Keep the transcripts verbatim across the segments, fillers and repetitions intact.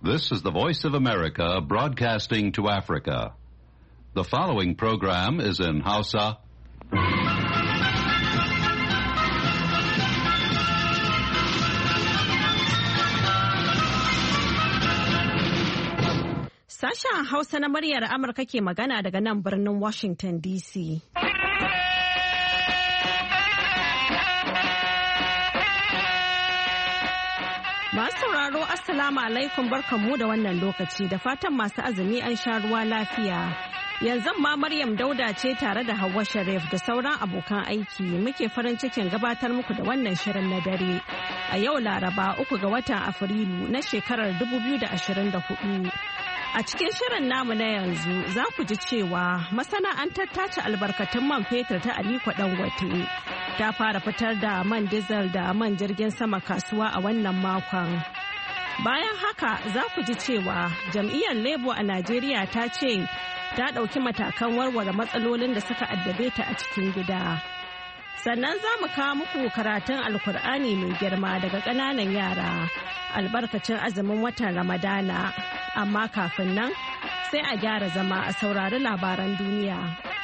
This is the Voice of America broadcasting to Africa. The following program is in Hausa. Sashen Hausa na muryar Amurka ke magana daga nan birnin Washington D C. Masu sauraro Assalamu alaikum barkanmu da wannan lokaci da fatan masu azumi an sha ruwa lafiya. Yanzu ma Maryam Dauda ce tare da Hauwa Sharif da sauran abokan aiki muke farin cikin gabatar muku da wannan shirin na dare. A yau Laraba uku ga watan Afrilu na shekarar dubu biyu da ashirin da hudu. A cikin shirin namu na yanzu za ku ji cewa masana'antar tace albarkatun man fetur ta Aliko Dangote ta fara fitar da man diesel da man jirgin sama kasuwa a wannan makon. Bayan haka za ku ji cewa jam'iyyar Labour a Najeriya ta ce ta ɗauki matakan warware matsalolin da suka addabe ta a cikin gida. Sannan za mu kawo muku karatun Alkur'ani mai girma daga ƙananan yara albarkacin azumin watan Ramadana. Amma kafin nan sai a gyara zama a saurari labaran duniya.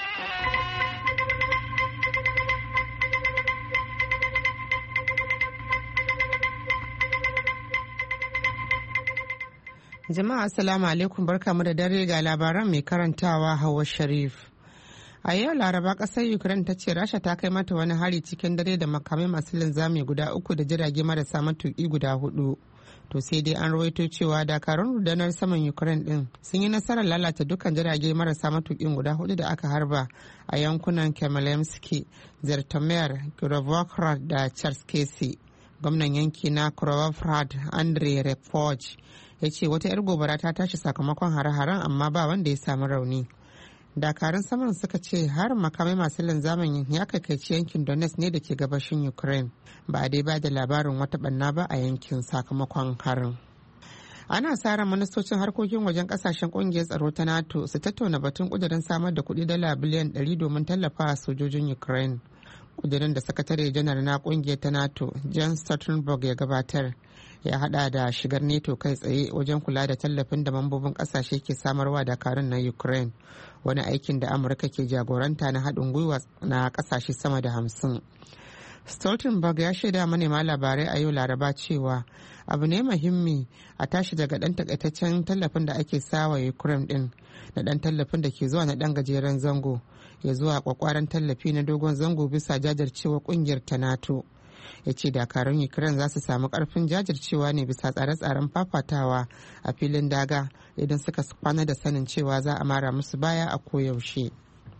Jama'a assalamu alaikum barkamu da dare ga labaran mai karantawa Hauwa Sharif. A yau Laraba kasar Ukraine ta ce Rasha ta kai mata wani hari cikin dare da makamai masu linzami guda uku da jirage marasa matuƙi guda hudu. To sai dai an rawaito cewa dakarun rundunar saman Ukraine din sun yi nasarar lalata dukkan jirage marasa matuƙin guda hudu da aka harba a yankunan Khmelnytskyi, Zhytomyr, Kirovohrad da Cherkasy. Gwamnan yanki na Kirovohrad Andrei Repoj ya ce wata 'yar gobara ta tashi sakamakon hare-haren amma ba wanda ya samu rauni. Dakarun saman suka ce harin makamai masu linzamin ya kaikaici yankin Donetsk ne da ke gabashin Ukraine. Ba a dai ba da labarin wata banna ba a yankin sakamakon harin. Ana sa ran ministocin harkokin wajen kasashen kungiyar tsaro ta NATO su tattauna batun kudirin samar da kuɗi dala biliyan ɗari domin tallafa sojojin Ukraine. Kudirin da sakatare janar na kungiyar ta NATO Jens Stoltenberg ya gabatar ya hada da shigar NATO kai tsaye wajen kula da tallafin da mambobin kasashe ke samarwa dakarun na Ukraine, wani aikin da Amurka ke jagoranta na haɗin gwiwa na kasashe sama da hamsin. Stoltenberg ya shaida manema labarai a yau Laraba cewa abu ne muhimmi a tashi daga ɗan takaitaccen tallafin da ake sawa Ukraine din da ɗan tallafin da ke zuwa na ɗan gajeren zango ya zuwa kwakwaran tallafi na dogon zango bisa jajircewa kungiyar ta NATO. Ya ce dakarun Ukraine za su samu karfin jajircewa ne bisa tsare-tsaren fafatawa a filin daga idan suka kwana da sanin cewa za a mara musu baya a koyaushe.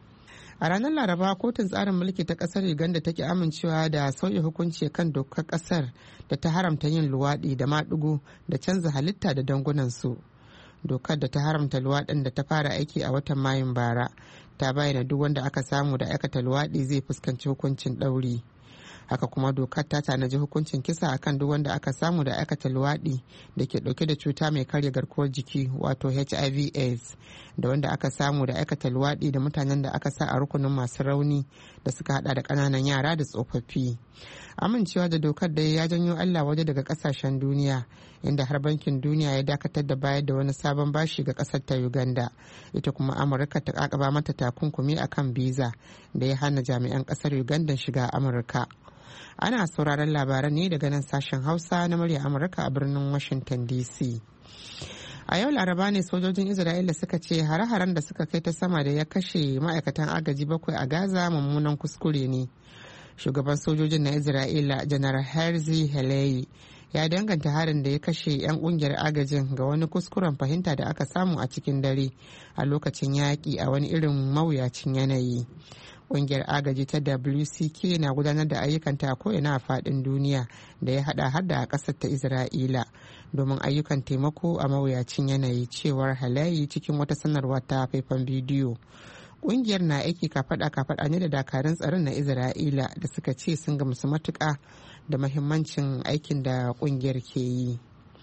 A ranar Laraba kotun tsarin mulki ta kasar Uganda take amincewa da sauya hukunci kan dokar kasar da ta haramta yin luwaɗi da maɗigo da canza halitta da dangunansu. Dokar da ta haramta luwaɗin da ta fara aiki a watan Mayun bara ta bayyana duk wanda aka samu da aikata luwaɗi zai fuskanci hukuncin ɗauri. Haka kuma dokar ta tanaji hukuncin kisa akan duk wanda aka samu da aikata luwaɗi da ke ɗauke da cuta mai karya garkuwar jiki wato H I V AIDS da wanda aka samu da aikata luwaɗi da mutanen da aka sa a rukunin masu rauni da suka hada da ƙananan yara da tsofaffi. Amincewa da dokar da ya janyo Allah waje daga ƙasashen duniya inda har bankin duniya ya dakatar da bayar da wani sabon bashi ga ƙasar ta Uganda. Ita kuma Amurka ta kakaba mata takunkumi akan biza da ya hana jami'an ƙasar Uganda shiga Amurka. Ana sauraron labaran ne daga nan sashen Hausa na murya Amurka a birnin Washington D C. A yau Laraba ne sojojin Isra'ila suka ce hare-haren da suka kai ta sama da ya kashe ma'aikatan agaji bakwai a Gaza mummunan kuskure ne. Shugaban sojojin na Isra'ila Janar Herzi Haleyi ya danganta harin da ya kashe 'yan kungiyar agajin ga wani kuskuren fahimta da aka samu a cikin dare a lokacin yaƙi a wani irin mawuyacin yanayi. Ƙungiyar agaji ta W C K na gudanar da ayyukanta a ko'ina a faɗin duniya da ya haɗa har da a ƙasar ta Isra'ila domin ayyukan taimako a mawuyacin yanayi, cewar Halayi cikin wata sanarwa ta faifan bidiyo. Ƙungiyar na aiki kafaɗa-kafaɗa ne da dakarun tsaron na Isra'ila da suka ce sun gamsu matuƙa da mahimmancin aikin da ƙungiyar ke yi.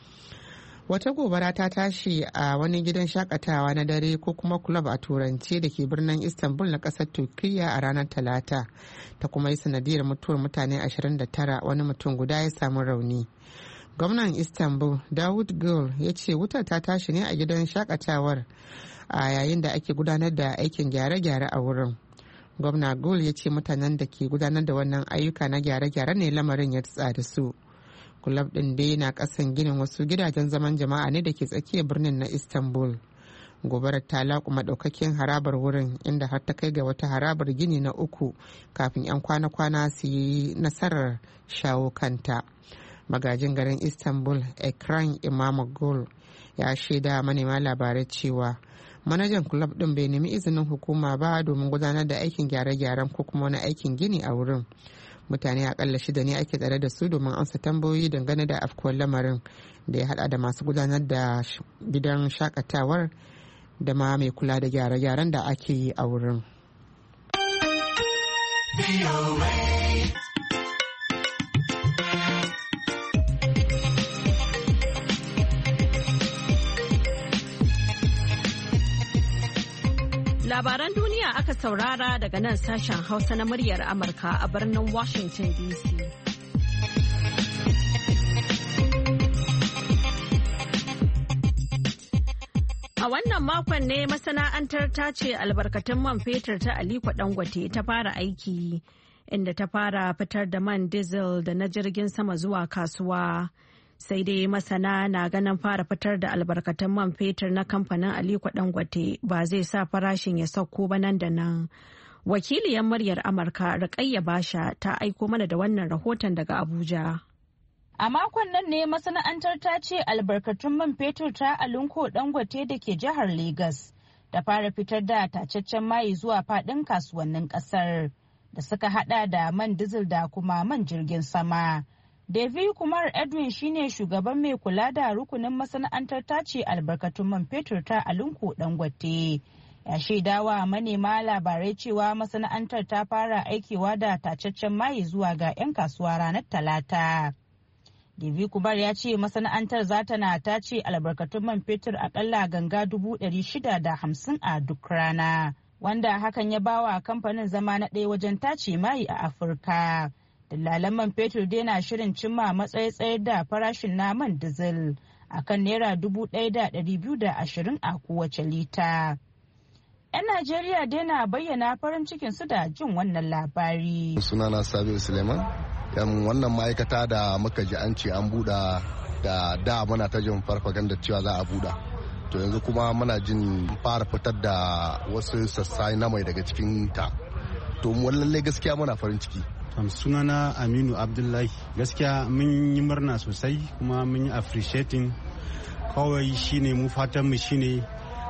Wata gobara ta tashi a wani gidan shakatawa na dare ko kuma club a turance da ke birnin Istanbul na kasar Turkiyya a ranar Talata, ta kuma yi sanadiyar mutuwar mutane ashirin da tara, wani mutum guda ya samu rauni. gwamnan istanbul Davut Gül ya ce wutar ta tashi ne a gidan shakatawar a yayin da ake gudanar da aikin gyare-gyare a wurin. Gwamna Gül ya ce mutanen da ke gudanar da wannan ayyuka na gyare-gyare ne lamarin ya tsa da su. Kulab din dai na kasan ginin wasu gidajen zaman jama'a ne da ke tsakiyar birnin na Istanbul. Gobarar ta laƙuma ɗaukakin harabar wurin inda har ta kai ga wata harabar gini na uku kafin 'yan kwana-kwana su yi nasarar shawo kanta. Magajin garin Istanbul Ekran Imamoglu ya shaida manema labarai cewa manajan kulab din bai nemi izinin hukuma ba domin gudanar da aikin gyare-gyaren ko kuma wani aikin gini a wurin. Mutane akalla shida ne ake tsare da su domin amsa tambayoyi dangane da afkuwar lamarin da ya hada da masu gudanar da gidan shakatawar da ma mai kula da gyare-gyaren da ake yi a wurin. Labaran duniya aka saurara daga nan sashen Hausa na muryar Amurka a birnin Washington D C. A wannan makon ne masana'antar tace albarkatun man fetur ta Aliko Dangote ta fara aiki, inda ta fara fitar da man diesel da na jirgin sama zuwa kasuwa. Sai dai masana na ganin fara fitar da albarkatun man fetur na kamfanin Aliko Dangote ba zai sa farashin ya sauko ba nan da nan. Wakiliyar muryar Amurka Rukayya Basha ta aiko mana da wannan rahoton daga Abuja. A makon nan ne masana'antar ta ce albarkatun man fetur ta Aliko Dangote da ke jihar Legas da fara fitar da tacaccen mai zuwa faɗin kasuwannin ƙasar da suka hada da man dizil da kuma man jirgin sama. David Kumar Edwin shine shugaban mai kula da rukunin masana'antar tace albarkatun man fetur ta Aliko Dangote. Ya shaidawa manema labarai cewa masana'antar ta fara aikewa da tacaccen mai zuwa ga 'yan kasuwa ranar Talata. David Kumar ya ce masana'antar za ta na tace albarkatun man fetur akalla ganga dubu ɗari shida da hamsin a duk rana, wanda hakan ya bawa kamfanin zama na ɗaya wajen tace mai a Afirka. Dillalan man fetur dai na shirin cimma matsayi tsayar da farashin na man dizil a kan naira dubu ɗaya da ɗari biyu da ashirin a kowace lita. 'Yan Najeriya dai na bayyana farin cikin su da jin wannan labari. Sunana Sabiu Suleiman, yan wannan ma'aikata da muka ji an ce an buɗa da da muna ta jin farfaganda cewa za a buɗa. To yanzu kuma muna jin fara fitar da wasu sassa na mai daga cikin ta. To mu lallai gaskiya muna farin ciki. Sunana Aminu Abdullahi, gaskiya mun yi murna sosai kuma mun yi appreciating. Kawai shine mu fatan mu shine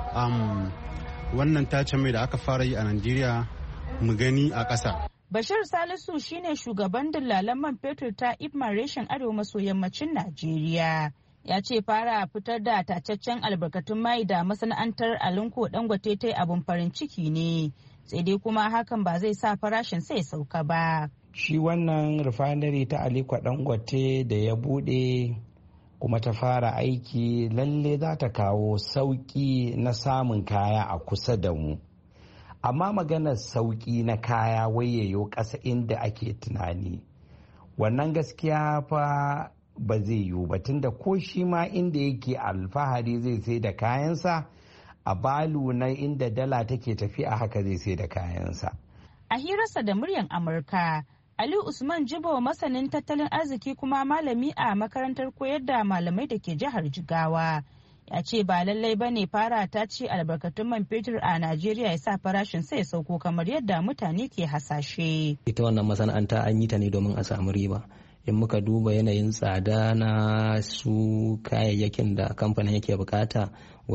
um, wannan tace mai da aka fara yi a Najeriya mu gani a ƙasa. Bashir Salisu shine shugaban dillalan man fetur ta Ipman reshen arewa maso yammacin Najeriya. Ya ce fara fitar da tacaccen albarkatun mai da masana'antar Aliko Dangote ta yi abin farin ciki ne, sai dai kuma hakan ba zai sa farashin sai sauka ba. Shi wannan refinery ta Aliko Dangote da ya bude kuma ta fara aiki lalle za ta kawo sauki na samun kaya a kusa da mu. Amma maganar sauki na kaya wayayo ƙasa inda ake tunani, wannan gaskiya fa ba zai yiwu ba, tunda ko shi ma inda yake alfahari zai sai da kayansa a balu na inda dala take tafiya haka zai sai da kayansa. A hirarsa da muryar Amurka, Ali Usman Jibo, masanin tattalin arziki kuma malami a makarantar koyar da malamai da ke jihar Jigawa, ya ce ba lallai ba ne fara ta ce albarkatun man fetur a Najeriya ya sa farashin sai sauko kamar yadda mutane ke hasashe. Ita wannan masana'anta an yi ta ne domin a samu riba. In muka duba yanayin tsada na su kayayyakin da kamfanin yake bukata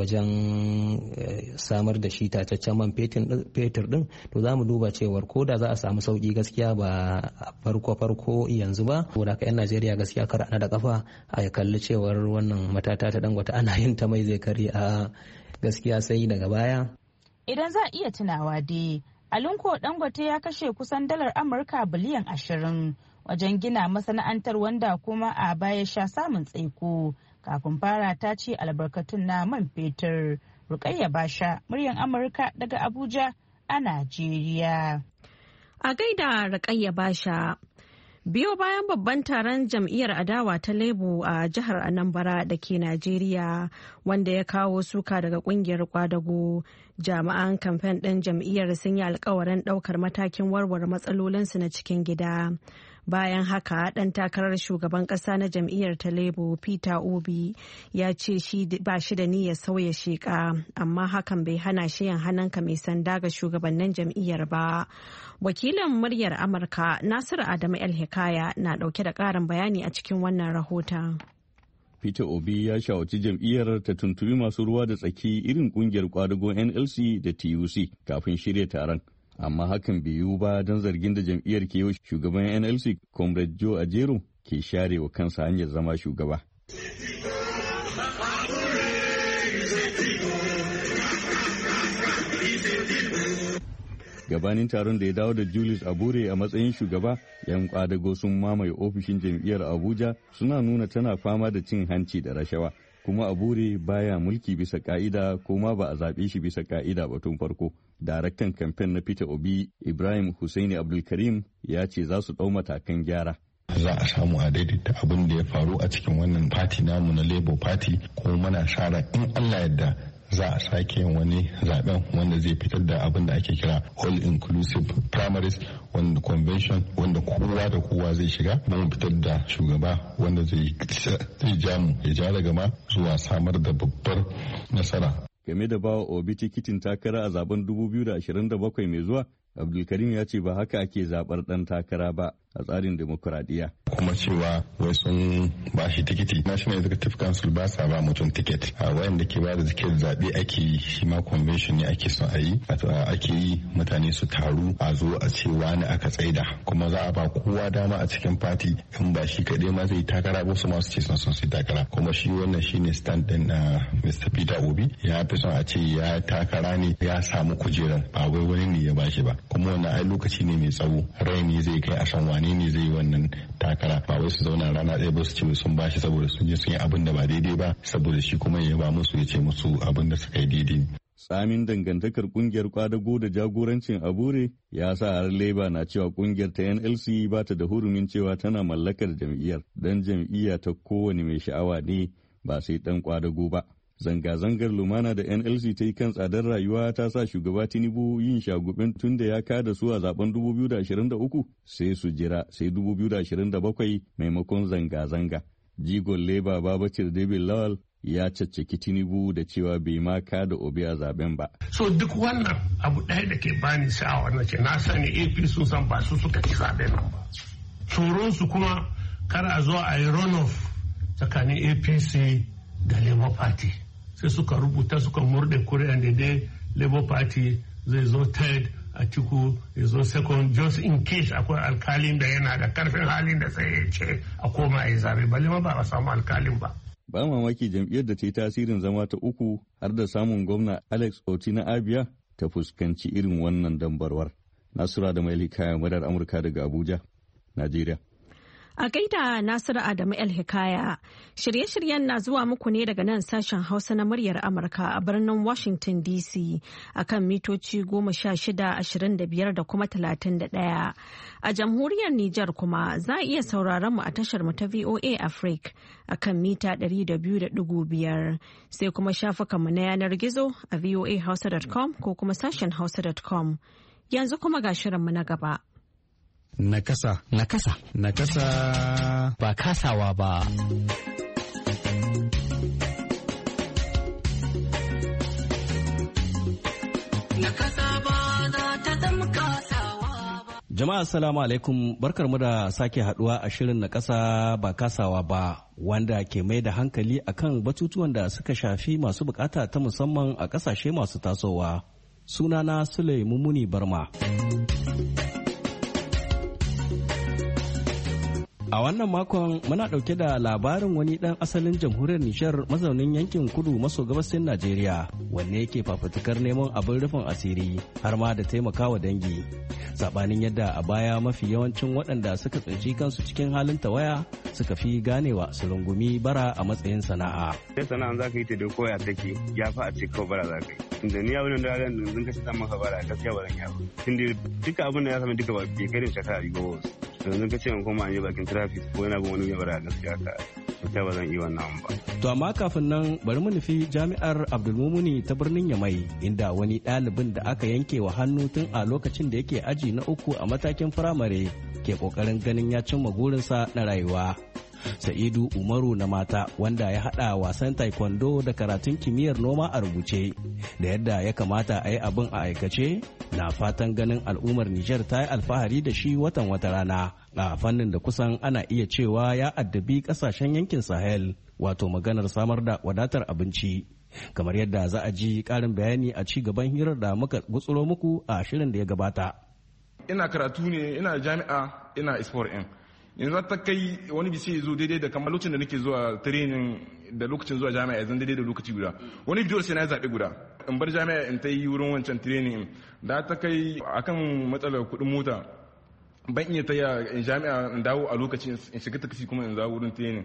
wajen samar da shi tacaccen man fetur din, to za mu duba cewar ko da za a samu sauki gaskiya ba farko-farko yanzu ba. Saboda ka 'yan Najeriya gaskiya kar ana da kafa a ya kalli cewar wannan matata ta Dangote ana yin ta mai zai kare a gaskiya sai daga baya. Idan za a iya tunawa dai, Aliko Dangote ya kashe kusan dalar Amurka biliyan ashirin wajen gina masana'antar, wanda kuma a baya sha samun tsaiko kafin fara ta ce albarkatun na man fetur. Rukayya Basha, muryar Amurka daga Abuja a Najeriya. A gaida Rukayya Basha. Biyo bayan babban taron jam'iyyar adawa ta Labour a jihar Anambra da ke Najeriya wanda ya kawo suka daga kungiyar kwadago, jami'an kamfen ɗin jam'iyyar sun yi alkawarin ɗaukar matakin warware matsalolinsu na cikin gida. Bayan haka ɗan takarar shugaban ƙasa na jam'iyyar ta Labour Peter Obi ya ce shi ba shi da niyyar sauya sheƙa, amma hakan bai hana shi yin hannunka mai sanda ga shugabannin jam'iyyar ba. Wakilin muryar Amurka Nasiru Adamu El Hikaya na ɗauke da ƙarin bayani a cikin wannan rahoton. Peter Obi ya shawarci jam'iyyar ta tuntubi masu ruwa da tsaki irin kungiyar kwadago N L C da T U C kafin shirya taron. Amma hakan bai yiwu ba don zargin da jam'iyyar ke yi shugaban N L C Comrade Joe Ajero ke share wa kansa hanyar zama shugaba. Gabanin taron da ya dawo da Julius Abure a matsayin shugaba, 'yan kwadago sun mamaye ofishin jam'iyyar Abuja suna nuna tana fama da cin hanci da rashawa. Kuma Abure baya mulki bisa ka'ida ko ma ba a zaɓe shi bisa ka'ida ba tun farko. Daraktan kamfen na Peter Obi Ibrahim Hussaini Abdulkarim ya ce za su ɗau matakan gyara. Za a samu a daidaita abin da ya faru a cikin wannan fati namu na Labour Party, kuma muna sa ran in Allah yadda za a sake yin wani zaben wanda zai fitar da abin da ake kira all inclusive primaries, wanda convention wanda kowa da kowa zai shiga don fitar da shugaba wanda zai ja mu ya ja daga ma zuwa samar da babbar nasara. Game da bawa Obi tikitin takara a zaben dubu biyu da ashirin da bakwai mai zuwa, Abdulkarim ya ce ba haka ake zabar dan takara ba a tsarin demokuraɗiyya. Kuma cewa wai sun ba shi tikiti. National Executive Council ba sa ba mutum tiket. A wayanda ke ba da tiket zaɓe ake yi, shi ma convention ne ake son a yi. Ake yi mutane su taru a zo a ce wani aka tsaida. Kuma za a ba kowa dama a cikin fati in ba shi kaɗai ma zai takara ba su masu ce son sun su takara. Kuma shi wannan shi ne stand ɗin na Mister Peter Obi. Ya fi son a ce ya takara ne ya samu kujerar ba wai wani ne ya ba shi ba. Kuma wannan ai lokaci ne mai tsawo. Rai ne zai kai a san wane ne zai yi wannan takara, ba wai su zauna rana ɗaya ba su ce sun bashi saboda sun je sun yi abin da ba daidai ba, saboda shi kuma ya ba musu ya ce musu abin da suka yi daidai. Tsamin dangantakar kungiyar kwadago da jagorancin Abure ya sa har Labour na cewa kungiyar ta N L C ba ta da hurumin cewa tana mallakar jam'iyyar, dan jam'iyya ta kowane mai sha'awa ne ba sai dan kwadago ba. Zanga-zangar lumana da N L C ta yi kan tsadar rayuwa ta sa shugaba Tinubu yin shagubin tun da ya kada su a zaben dubu biyu da ashirin da uku sai su jira sai dubu biyu da ashirin da bakwai maimakon zanga-zanga. Jigon Labour Babacir David Lawal ya caccaki Tinubu da cewa bai ma kada Obi a zaben ba. So duk wannan abu ɗaya da ke bani sha'awa na ce na sani A P sun san ba su suka ci zaben nan ba. Tsoron su kuma kar a zo a yi runoff tsakanin A P C da Labour Party. Sai suka rubuta suka murde kuri'an da dai Labour Party zai zo third, Atiku ya zo second, just in case akwai alkalin da yana da karfin halin da sai ya ce a koma a yi zabe, balle ma ba a samu alkalin ba. Ba mamaki jam'iyyar da ta yi tasirin zama ta uku har da samun gwamna Alex Oti na Abia ta fuskanci irin wannan dambarwar. Nasura da Maili Kaya, Murar Amurka daga Abuja, Najeriya. A gaida Nasiru Adamu El Hikaya, shirye-shiryen na zuwa muku ne daga nan sashen Hausa na muryar Amurka a birnin Washington D C a kan mitoci goma sha shida, ashirin da biyar da kuma talatin da ɗaya. A jamhuriyar Nijar kuma za a iya sauraron mu a tashar mu ta V O A Africa a kan mita ɗari da biyu da ɗigo biyar. Sai kuma shafukanmu na yanar gizo a voa hausa dot com ko kuma sashen hausa dot com. Yanzu kuma ga shirinmu na gaba. Nakasa. Nakasa. Nakasa. Ba kasawa ba. Jama'a assalamu alaikum, barkarmu da sake haduwa a shirin na kasa ba kasawa ba, wanda ke mai da hankali akan batutuwan da suka shafi masu bukata ta musamman a kasashe masu tasowa. Sunana Sule Mumuni Barma. A wannan makon muna ɗauke da labarin wani ɗan asalin jamhuriyar Nijar mazaunin yankin kudu maso gabasin Najeriya wanne yake fafutukar neman abin rufin asiri har ma da taimakawa dangi. Saɓanin yadda a baya mafi yawancin waɗanda suka tsinci kansu cikin halin tawaya suka fi ganewa su rungumi bara a matsayin sana'a. Sai sana'an za ka yi ta da koya take ya fa a ce kawai bara za ka yi. Tunda ni abin da ran zan kashe dan maka bara gaskiya ba zan yi ba. Tunda duka abin da ya sami duka ba bai kai da shekara biyu ba. yanzu ka ce in koma an yi bakin traffic ko yana bin wani gaba gaskiya ka gaskiya ba zan iya wannan ba. To amma kafin nan bari mu nufi jami'ar Abdulmumuni ta birnin Yamai inda wani ɗalibin da aka yanke wa hannu tun a lokacin da yake aji na uku a matakin firamare ke kokarin ganin ya cimma burinsa na rayuwa. Sa'idu Umaru na mata wanda ya haɗa wasan taekwondo da karatun kimiyyar noma a rubuce da yadda ya kamata a yi abin a aikace na fatan ganin al'ummar Nijar ta yi alfahari da shi watan wata rana a fannin da kusan ana iya cewa ya addabi ƙasashen yankin Sahel wato maganar samar da wadatar abinci. Kamar yadda za a ji ƙarin bayani a ci gaban hirar da muka gutsuro muku a shirin da ya gabata. Ina karatu ne, ina jami'a, ina sport in. Yanzu ta kai wani bisi ya zo daidai da kamar lokacin da nake zuwa training da lokacin zuwa jami'a ya zan daidai da lokaci guda. Wani bidiyo sai na zaɓe guda. In bar jami'a in ta yi wurin wancan training da ta kai akan matsalar kuɗin mota. Ban iya ta in jami'a in dawo a lokacin in shiga taksi kuma in zawo wurin training.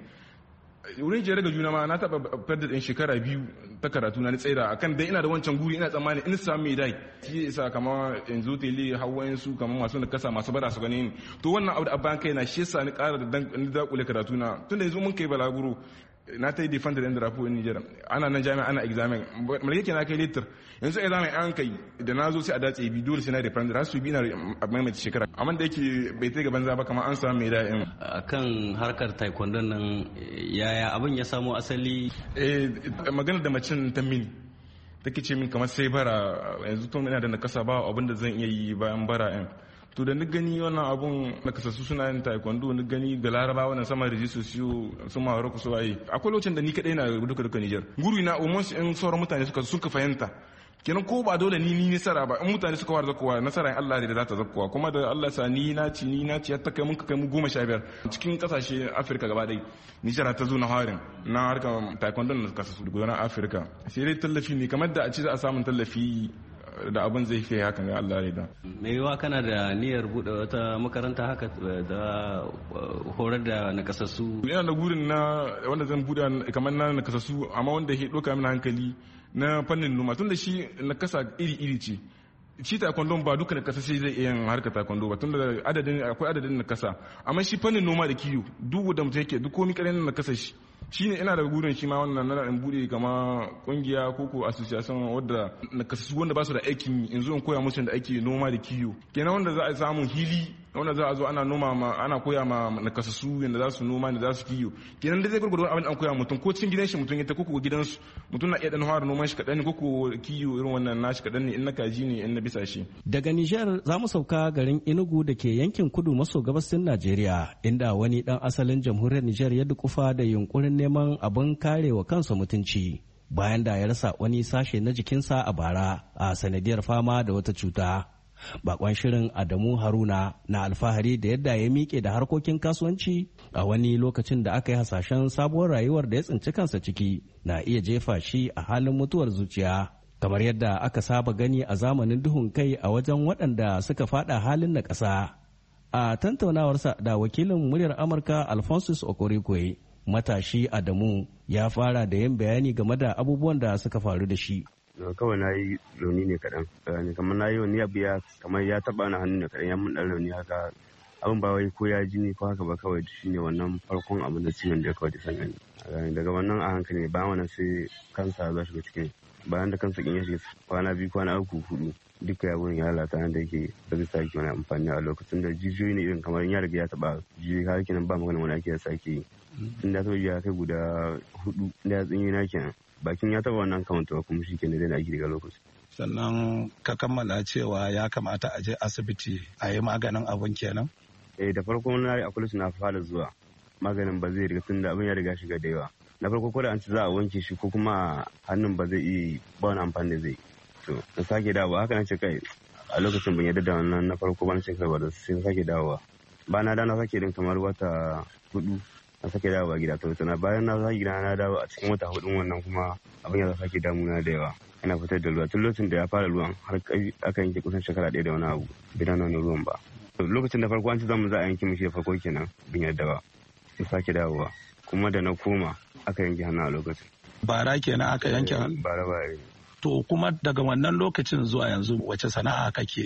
Wurin jere ga juna ma na taɓa fadda ɗin shekara biyu ta karatu na tsaida akan dai ina da wancan guri ina tsammani in samu mai dai shi yasa kamar in zo tele hawayen su kamar masu da kasa masu bara su gani ni to wannan abu da abban kai na shi yasa ni ƙara da dan dakule karatu na tunda yanzu mun kai balaguro na ta yi defender din drapo in Niger ana nan jami'a ana examen malike ke na kai litter yanzu examen an kai da na zo sai a dace bi dole sai na defender har su bi na maimaita shekara amma da yake bai ta gaban za ba kamar an samu mai da'in akan harkar taekwondo nan yaya abin ya samo asali eh magana da macin ta mini take ce min kamar sai bara yanzu tun ina da nakasa ba abin da zan iya yi bayan bara in to da ni gani wannan abun na kasassu suna yin taekwondo ni gani ga laraba wannan sama rejisto siyo su ma haro su waye akwai lokacin da ni kadai na duka duka Niger guri na almost in sauran mutane suka suka fahimta kenan ko ba dole ni ni nasara ba in mutane suka warda kowa nasara in Allah da za ta zakkowa kuma da Allah sa ni na ci ni na ci ta kai mun kai mu goma sha biyar cikin kasashe Afirka gaba dai Niger ta zo na harin na harkar taekwondo na kasassu gudanar Afirka sai dai tallafi ne kamar da a ci za a samu tallafi da abin zai fi haka ne Allah ne da. Me yiwa kana da niyyar bude wata makaranta haka da horar da nakasassu? Ina da gurin na wanda zan bude kamar na nakasassu amma wanda ya doka min hankali na fannin noma tunda shi nakasa iri-iri ce. Shi taekwondo ba duka nakasa sai zai iya yin harkar taekwondo ba tunda adadin akwai adadin nakasa amma shi fannin noma da kiyo duk da mutum yake duk komai karen nakasa shi shine ina da gurin shi ma wannan na in bude kama kungiya ko ko association wadda nakasassu wanda ba su da aikin in zo in koya musu da ake noma da kiyo kenan wanda za a samu hili wanda za a zo ana noma ma ana koya ma nakasassu yanda za su noma da za su kiyo kenan da zai gurgurdo abin an koya mutum ko cikin gidan shi mutum ya ta koko gidansu mutum na iya dan fara noman shi kadan ko ko kiyo irin wannan nashi kadan ne in na kaji ne in na bisa shi daga Niger za mu sauka garin Enugu da ke yankin kudu maso gabasin Najeriya inda wani dan asalin jamhuriyar Niger ya dukufa da yunkurin neman abin karewa kansa mutunci bayan da ya rasa wani sashe na jikinsa a bara a sanadiyar fama da wata cuta. Bakon shirin Adamu Haruna na alfahari da yadda ya miƙe da harkokin kasuwanci a wani lokacin da aka yi hasashen sabuwar rayuwar da ya tsinci kansa ciki na iya jefa shi a halin mutuwar zuciya. Kamar yadda aka saba gani a zamanin duhun kai a wajen waɗanda suka fada halin na ƙasa. A tantaunawarsa da wakilin muryar Amurka Alphonsus Okorikwe, matashi Adamu ya fara da yin bayani game da abubuwan da suka faru da shi. Kawai na yi rauni ne kaɗan, kamar na yi wani abu ya kamar ya taɓa na hannu ne kaɗan ya mun ɗan rauni haka abin ba wai ko ya ji ne ko haka ba kawai shi ne wannan farkon abin da ciwon da ya kawai da sanya ne. Daga wannan a hankali ne bayan wannan sai kansa za shiga cikin bayan da kansa kin ya shiga kwana biyu kwana uku hudu duka ya wurin ya lalata nan da yake da zai sake wani amfani a lokacin da jijiyoyi ne irin kamar ya riga ya taɓa jijiyoyi har kenan ba magana wani ake ya sake yi. Tun da ya ya kai guda hudu da ya tsinyi na kenan. Bakin ya taba wannan kamanta kuma shi ke da aiki daga lokaci. Sannan ka kammala cewa ya kamata a je asibiti a yi maganin abin kenan? Eh da farko na yi akwai na fara zuwa maganin ba zai riga tun da abin ya riga shiga da yawa. Na farko ko da an ci za a wanke shi ko kuma hannun ba zai iya ba wani amfani da zai. To na sake dawowa haka na ce kai a lokacin ban yarda da wannan na farko ba na ce kai ba da sai sake dawowa. Ba na da na sake din kamar wata hudu. Na sake dawowa gida to tana bayan na sake gida na dawo a cikin wata hudun wannan kuma abin ya sake damuna da yawa ina fitar da ruwa tun lokacin da ya fara ruwan har aka yanke kusan shekara ɗaya da wani abu bidan wani ruwan ba lokacin da farko an ci zamu za a yanke mishi da farko kenan bin yadda ba na sake dawowa kuma da na koma aka yanke hannu a lokacin bara kenan aka yanke hannu bara ba to kuma daga wannan lokacin zuwa yanzu wace sana'a kake yi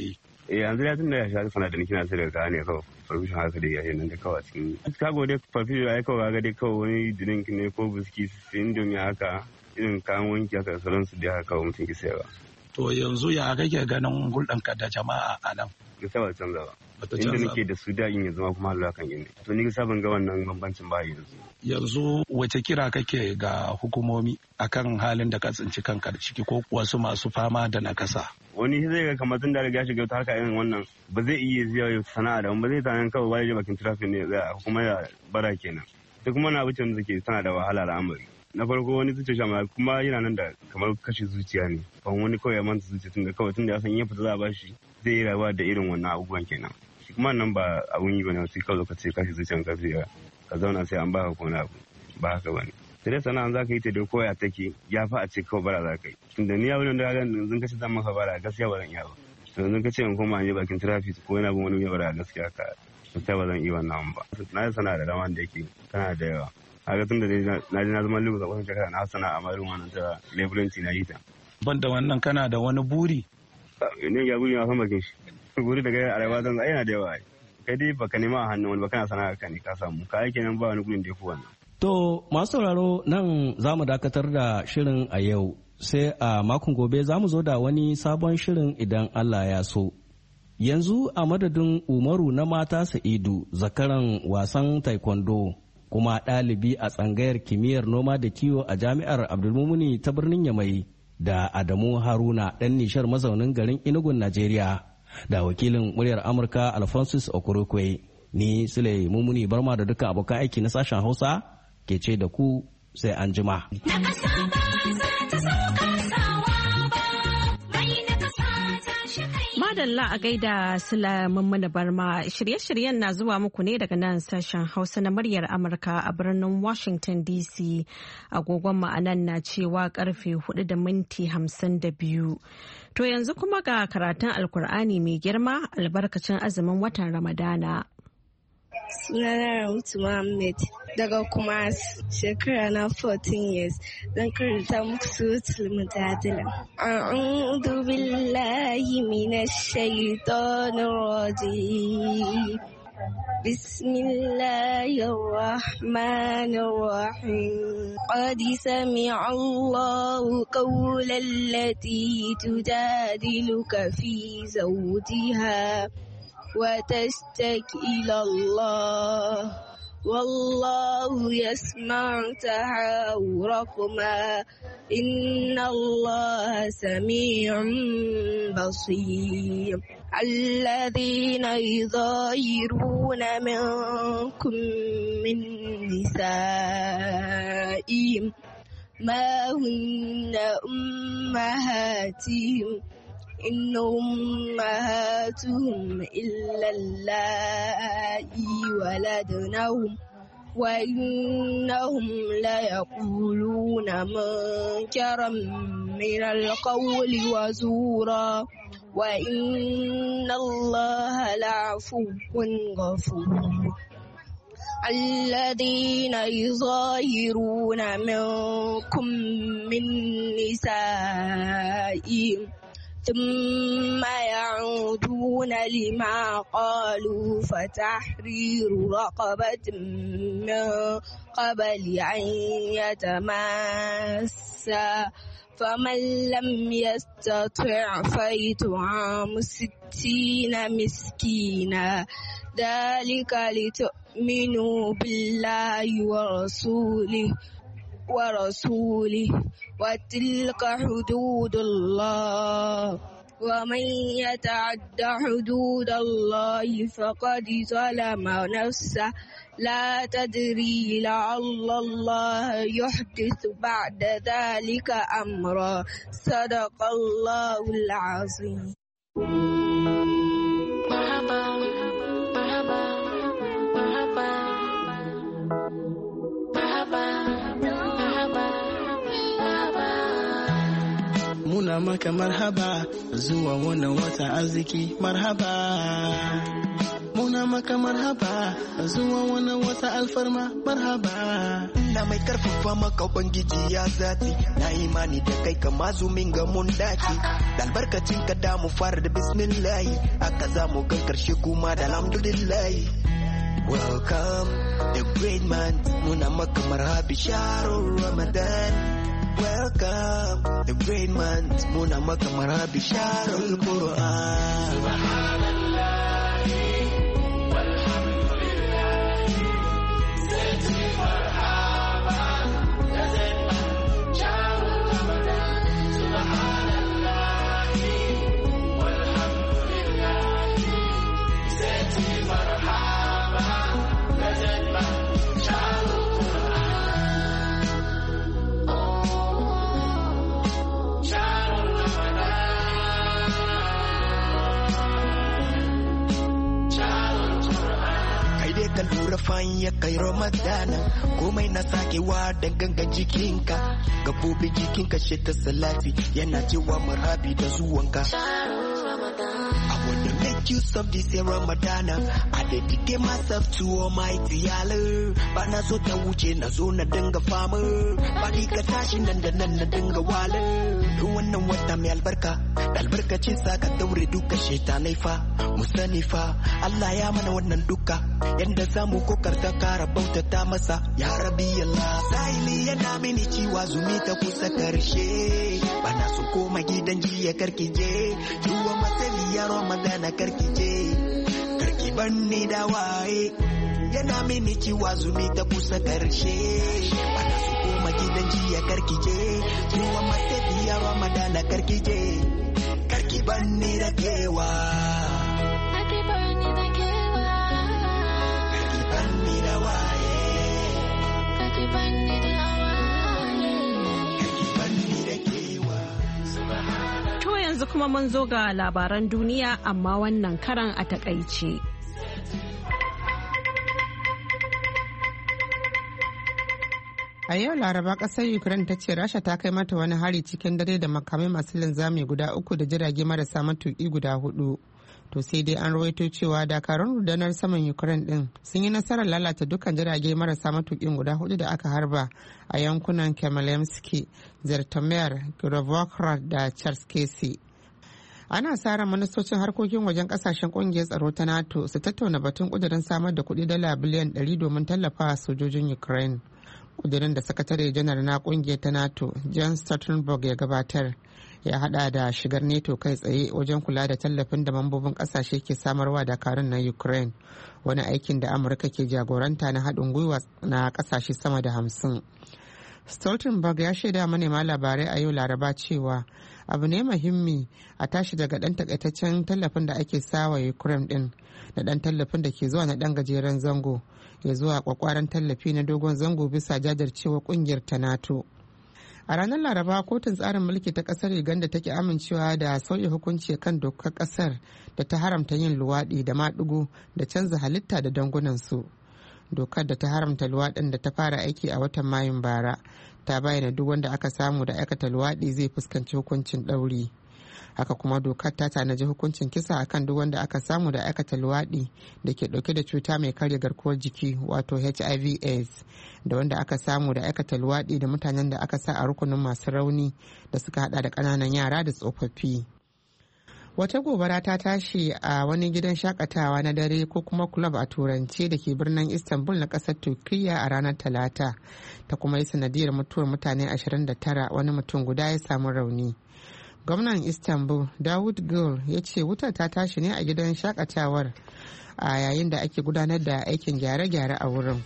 eh yanzu ya tunda ya sha sana da nake na sai da ne kawai provision haka dai yayin nan da kawai cikin kago dai provision ai kawai ga dai kawai wani drink ne ko biskit indomie haka irin kayan wanki haka sauran su dai haka kawai mutum ki sayarwa. To yanzu ya kake ganin hulɗanka da jama'a a nan? Gaskiya ba canza ba. Inda nake da su da in yanzu ma kuma halwa kan yin. To ni gaskiya ban ga wannan bambancin ba yanzu. Yanzu wace kira kake ga hukumomi akan halin da ka tsinci kanka da ciki ko wasu masu fama da nakasa? Wani zai ga kamar tun da riga shiga ta harka irin wannan ba zai iya zuwa sana'a da ba zai tanan kawai wani bakin traffic ne za kuma ya bara kenan. Duk kuma na wucin zuke tana da wahala al'amari. Na farko wani zuciya shama kuma yana nan da kamar kashe zuciya ne. Ban wani kawai ya manta zuciya tun da kawai tun da ya san ya fita za a bashi zai yi rayuwa da irin wannan abubuwan kenan. Shi kuma nan ba abun yi bane sai kawai ka ce kashe zuciyan ka sai ka zauna sai an baka kona abu ba haka bane. Sai dai sana'an za ka yi ta da koya take ya fa a ce kawai bara za ka yi. Tunda ni abin da ga yanzu ka ce zan maka bara gaskiya ba zan iya ba. To yanzu ka ce in koma ne bakin traffic ko yana bin wani bara gaskiya ka gaskiya ba zan iya wannan ba. Na yi sana'a da dama da yake tana da yawa. Haka tun da na ji na zama lugu zaɓen shekara na sana a marin wannan ta leburanci na yi ta. Ban da wannan kana da wani buri? Ne ya buri na san bakin shi. Buri daga arewa zan yana da yawa. Kai dai baka nema a hannun wani ba kana sana'a ka ne ka samu. Ka aiki nan ba wani gudun da ya fi wannan. To masu sauraro nan za mu dakatar da shirin a yau. Sai a makon gobe za mu zo da wani sabon shirin idan Allah ya so. Yanzu a madadin Umaru na mata Sa'idu zakaran wasan taekwondo. Kuma ɗalibi a tsangayar kimiyyar noma da kiwo a jami'ar Abdulmumuni ta birnin Yamai da Adamu Haruna ɗan nishar mazaunin garin Enugu, Najeriya da wakilin muryar Amurka Alphonsus Okorokwe ni Sule Mumuni Barma da duka abokan aiki na sashen Hausa ke ce da ku sai an jima. Madalla a gaida Sula Mummuna Barma shirye-shiryen na zuwa muku ne daga nan sashen Hausa na muryar Amurka a birnin Washington D C. Agogon ma'anan na cewa karfe hudu da minti hamsin da biyu. To yanzu kuma ga karatun Alkur'ani mai girma albarkacin azumin watan Ramadana. Sunana Rahutu Muhammad daga kuma shekara na fourteen years zan karanta muku suratul Mujadila. A'udhu billahi minash shaitanir rajim. Bismillahir rahmanir rahim. Qad sami'a Allahu qawlan allati tujadiluka fi zawjiha وتشتكي إلى الله والله يسمع تحاوركما إن الله سميع بصير الذين يظاهرون منكم من نسائهم ما هن أمهاتهم إن أمهاتهم إلا اللائي ولدنهم وإنهم ليقولون منكرا من القول وزورا وإن الله لعفو غفور الذين يظاهرون منكم من نسائهم ثم يعودون لما قالوا فتحرير رقبة من قبل أن يتماسا فمن لم يستطع فيطعم ستين مسكينا ذلك لتؤمنوا بالله ورسوله ورسوله وتلك حدود الله ومن يتعد حدود الله فقد ظلم نفسه لا تدري لعل الله يحدث بعد ذلك أمرا صدق الله العظيم. Muna maka marhaba zuwa wannan watan arziki marhaba. muna maka marhaba zuwa wani wata alfarma marhaba. Ina mai karfafa maka ubangiji ya zati, na imani da kai kama zumin ga mun dace. Da albarkacin ka da mu fara da bismillahi, aka za mu gan karshe kuma da alhamdulillahi. Welcome the great man, muna maka marhabi shahrul Ramadan. Welcome the great man, muna maka marhabi shahrul Quran. Subhanallah walhamdulillah, zati marhaban lazima shahrul Ramadan. Subhanallah walhamdulillah, zati marhaban lazima shahrul ka lura fayin ya kai Ramadana, komai na sakewa da gangan jikinka, gabobi jikinka shi ta salati yana cewa marabi da zuwanka. I wanna make use of this year Ramadana, I dedicate myself to Almighty Allah. Ba na so ta wuce na zo na dinga fama, ba di ka tashi nan da nan na dinga wala. Wannan wata mai albarka, da albarkacin sa ka daure duka shetanai fa, mu sani fa Allah ya mana wannan duka, yanda za mu kokarta kara bautata masa ya rabi Allah. Sahili yana mini ciwa zumi ta kusa karshe, bana so koma gidan jiya karkije, zuwa masali ya Ramadana karkije, karki banni da waye. Yana mini ciwa zumi ta kusa karshe, bana so koma gidan jiya karkije, zuwa masali ya Ramadana karkije, karki banni da kewa. To yanzu kuma mun zo ga labaran duniya amma wannan karan a takaice. A yau Laraba kasar Ukraine ta ce Rasha ta kai mata wani hari cikin dare da makamai masu linzami guda uku da jirage marasa matuki guda hudu. To sai dai an rawaito cewa dakarun rundunar saman Ukraine din sun yi nasarar lalata dukkan jirage marasa matukin guda hudu da aka harba a yankunan Kemelemski, Zertomyr, Kirovohrad da Cherkasy. Ana sa ran ministocin harkokin wajen kasashen kungiyar tsaro ta NATO su tattauna batun kudirin samar da kudi dala biliyan ɗari domin tallafawa sojojin Ukraine. Kudirin da sakatare janar na kungiyar ta NATO Jens Stoltenberg ya gabatar ya hada da shigar NATO kai tsaye wajen kula da tallafin da mambobin kasashe ke samarwa dakarun na Ukraine, wani aikin da Amurka ke jagoranta na haɗin gwiwa na kasashe sama da hamsin. Stoltenberg ya shaida manema labarai a yau Laraba cewa abu ne muhimmi a tashi daga ɗan takaitaccen tallafin da ake sawa Ukraine din da ɗan tallafin da ke zuwa na ɗan gajeren zango ya zuwa kwakwaran tallafi na dogon zango bisa jajircewa kungiyar ta NATO. A ranar Laraba kotun tsarin mulki ta kasar Uganda take amincewa da sauya hukunci kan dokar kasar da ta haramta yin luwaɗi da maɗigo da canza halitta da dangunansu. Dokar da ta haramta luwaɗin da ta fara aiki a watan Mayun bara ta bayyana duk wanda aka samu da aikata luwaɗi zai fuskanci hukuncin ɗauri. Haka kuma dokar ta tanaji hukuncin kisa akan duk wanda aka samu da aikata luwaɗi da ke ɗauke da cuta mai karya garkuwar jiki wato H I V AIDS da wanda aka samu da aikata luwaɗi da mutanen da aka sa a rukunin masu rauni da suka hada da ƙananan yara da tsofaffi. Wata gobara ta tashi a wani gidan shakatawa na dare ko kuma club a turance da ke birnin Istanbul na ƙasar Turkiyya a ranar Talata, ta kuma yi sanadiyar mutuwar mutane ashirin da tara, wani mutum guda ya samu rauni. Gwamnan Istanbul Davut Gül ya ce wutar ta tashi ne a gidan shakatawar a yayin da ake gudanar da aikin gyare-gyare a wurin.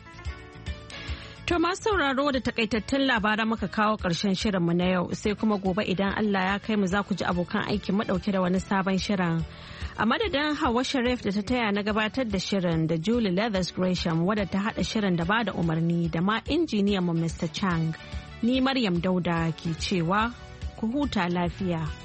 To masu sauraro da takaitattun labaran muka kawo ƙarshen shirinmu na yau, sai kuma gobe idan Allah ya kai mu za ku ji abokan aiki madauke da wani sabon shirin. A madadin Hawa Sharif da ta taya na gabatar da shirin da Julie Leathers Gresham wadda ta haɗa shirin da ba da umarni da ma injiniyan mu Mister Chang. Ni Maryam Dauda ke cewa ku huta lafiya.